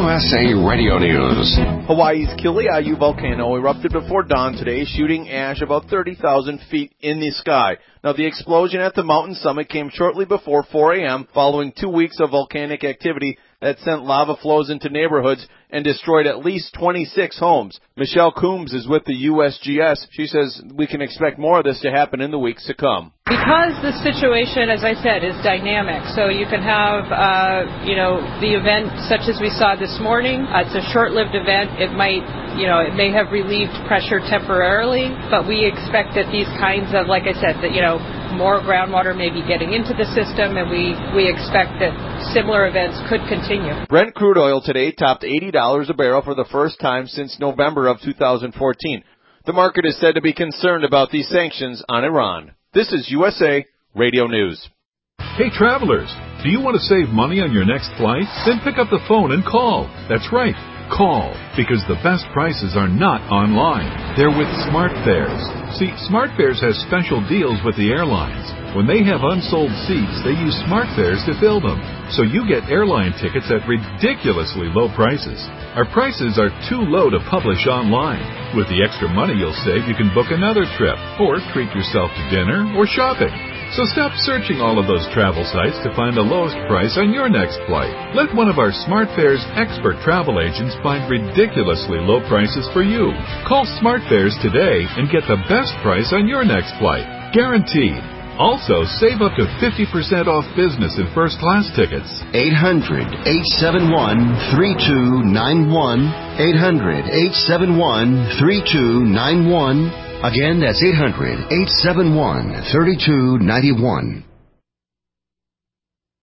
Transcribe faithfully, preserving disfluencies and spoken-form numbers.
S A Radio News. Hawaii's Kiliayu volcano erupted before dawn today, shooting ash about thirty thousand feet in the sky. Now, the explosion at the mountain summit came shortly before four a.m., following two weeks of volcanic activity that sent lava flows into neighborhoods and destroyed at least twenty-six homes. Michelle Coombs is with the U S G S. She says we can expect more of this to happen in the weeks to come. Because the situation, as I said, is dynamic, so you can have, uh, you know, the event such as we saw this morning. Uh, it's a short-lived event. It might, you know, it may have relieved pressure temporarily, but we expect that these kinds of, like I said, that, you know, more groundwater may be getting into the system, and we, we expect that similar events could continue. Brent crude oil today topped eighty dollars a barrel for the first time since November of two thousand fourteen. The market is said to be concerned about these sanctions on Iran. This is U S A Radio News. Hey, travelers, do you want to save money on your next flight? Then pick up the phone and call. That's right, call, because the best prices are not online. They're with SmartFares. See, SmartFares has special deals with the airlines. When they have unsold seats, they use SmartFares to fill them. So you get airline tickets at ridiculously low prices. Our prices are too low to publish online. With the extra money you'll save, you can book another trip, or treat yourself to dinner or shopping. So stop searching all of those travel sites to find the lowest price on your next flight. Let one of our SmartFares expert travel agents find ridiculously low prices for you. Call SmartFares today and get the best price on your next flight. Guaranteed. Also, save up to fifty percent off business and first-class tickets. eight hundred, eight seven one, three two nine one. eight hundred, eight seven one, three two nine one. Again, that's eight hundred, eight seven one, three two nine one.